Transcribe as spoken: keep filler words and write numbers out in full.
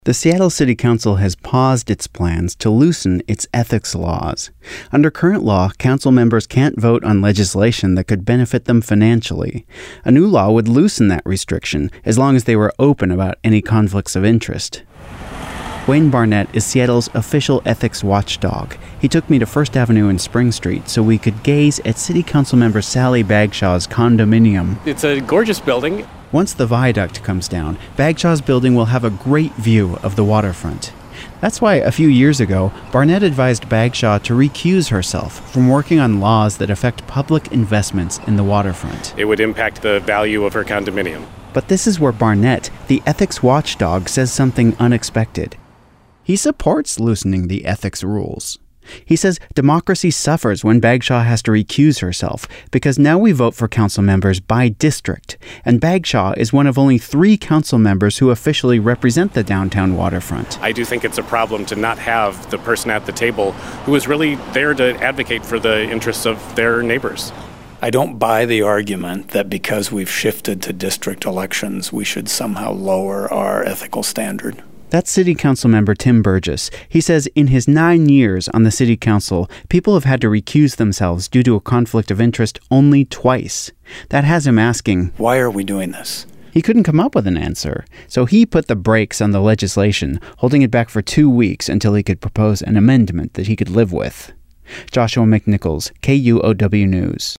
The Seattle City Council has paused its plans to loosen its ethics laws. Under current law, council members can't vote on legislation that could benefit them financially. A new law would loosen that restriction, as long as they were open about any conflicts of interest. Wayne Barnett is Seattle's official ethics watchdog. He took me to First Avenue and Spring Street so we could gaze at City Council member Sally Bagshaw's condominium. It's a gorgeous building. Once the viaduct comes down, Bagshaw's building will have a great view of the waterfront. That's why a few years ago, Barnett advised Bagshaw to recuse herself from working on laws that affect public investments in the waterfront. It would impact the value of her condominium. But this is where Barnett, the ethics watchdog, says something unexpected. He supports loosening the ethics rules. He says democracy suffers when Bagshaw has to recuse herself because now we vote for council members by district, and Bagshaw is one of only three council members who officially represent the downtown waterfront. I do think it's a problem to not have the person at the table who is really there to advocate for the interests of their neighbors. I don't buy the argument that because we've shifted to district elections, we should somehow lower our ethical standard. That's City Council member Tim Burgess. He says in his nine years on the City Council, people have had to recuse themselves due to a conflict of interest only twice. That has him asking, why are we doing this? He couldn't come up with an answer, so he put the brakes on the legislation, holding it back for two weeks until he could propose an amendment that he could live with. Joshua McNichols, K U O W News.